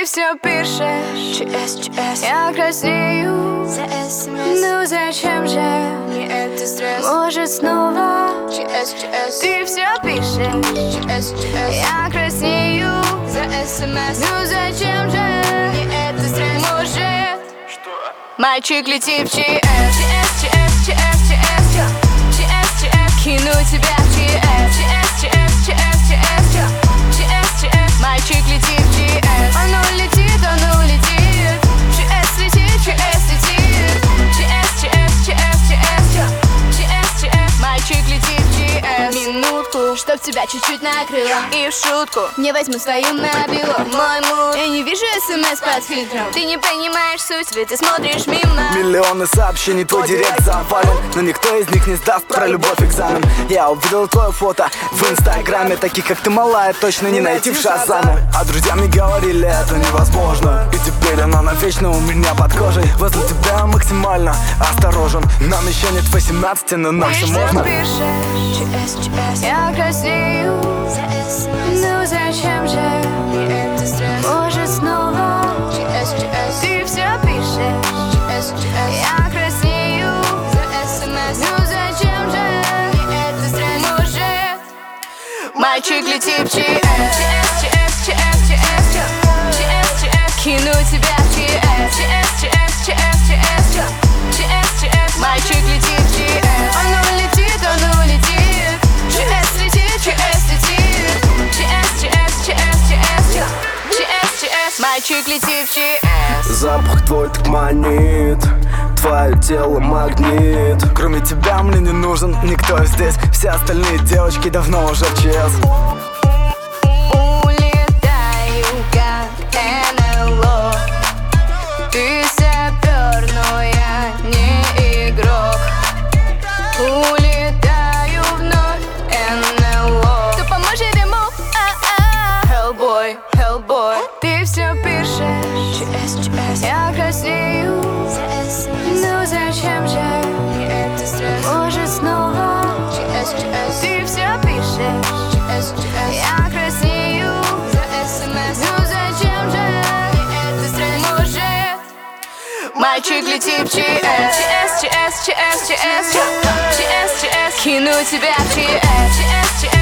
Ты все пишешь, я краснею за СМС. Ну зачем же мне это стресс? Может снова Ты все пишешь, я краснею за СМС. Ну зачем же мне это стресс? Может мальчик летит в ЧС, кину тебя в ЧС, мальчик летит в ЧС. Оно летит, в ЧС летит, в ЧС летит, мальчик летит в ЧС. Минутку, чтоб тебя чуть-чуть накрыло, и в шутку не возьму свою мобилу. Мой муж, я не вижу СМС под фильтром. Ты не понимаешь суть, ведь ты смотришь мимо. Миллионы сообщений, твой директ завален, но никто из них не сдаст про любовь экзамен. Я увидел твое фото в инстаграме. Таких, как ты, малая, точно не найти в Шазаме. А друзья мне говорили, это невозможно. И теперь она навечно у меня под кожей. Возле тебя максимально осторожен. Нам еще нет 18, но нам все можно. Ты пишешь, я краснею за СМС. Ну зачем же мне это стресс? Может снова Ты все пишешь, я краснею за СМС. Ну зачем же мне это стресс? Может мальчик летит в ЧС, кину тебя в ЧС, мальчик летит в ЧС. Оно летит, в ЧС летит, мальчик летит в ЧС. Запах твой так манит, твое тело магнит. Кроме тебя мне не нужен никто здесь. Все остальные девочки давно уже в ЧС. Улетаю как НЛО. Ты сапер, но я не игрок. Улетаю вновь НЛО. Кто поможет ему? Hellboy, Hellboy. Ты все пишешь, я краснею за СМС. Ну зачем же мне это стресс? Может снова Ты все пишешь, я краснею за СМС. Ну зачем же мне это стресс? Может мальчик летит в ЧС, кину тебя в ЧС,